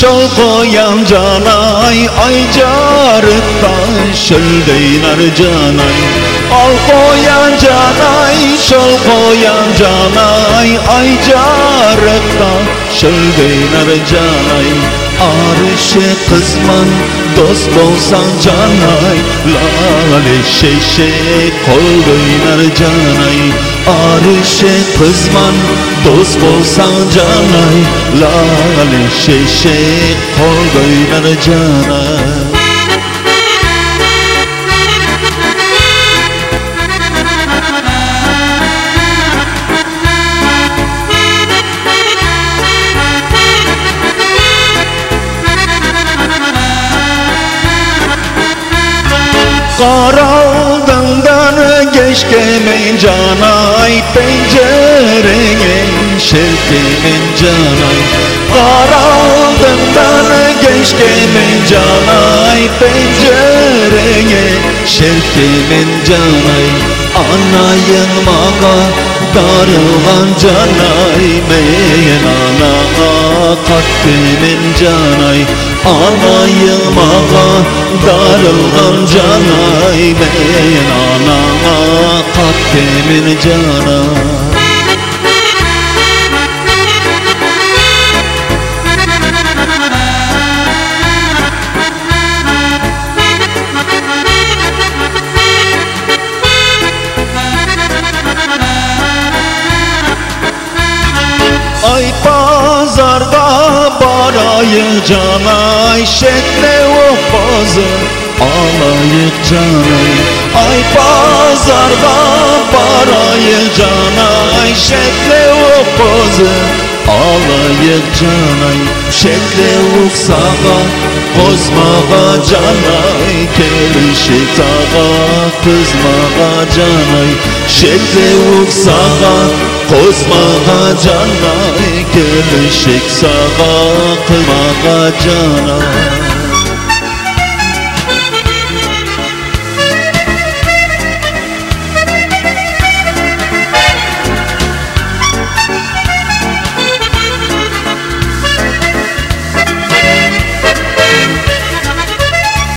şol koyan canay, ay jarıktan şöldeynar canay. Al koyan canay, şol koyan canay, ay jarıktan şöldeynar canay. Arışı kızman dost bolsan canay, lale şeşe kolduynar canay. Arışı kızman dost bolsan canay, lale şeşe kolduynar canay. Karaldığından geçkemen canay, pencereye şerkemen canay. Karaldığından geçkemen canay, pencereye şerkemen canay. Anayın mağa darılgan canay, men anağa katkemen canay. Anayın mağa darılgan canay, men anağa katkemen canay. Ay pazarda barayık canay, şekle o bazı alayık canay. Ay pazarda barayık canay, şekle o bazı alayık canay. Şekle uksağa kozmağa canay, kelişik tağa kızmağa canay. Şekle uksağa kozmağa canay, kelişik sağa kızmağa canay.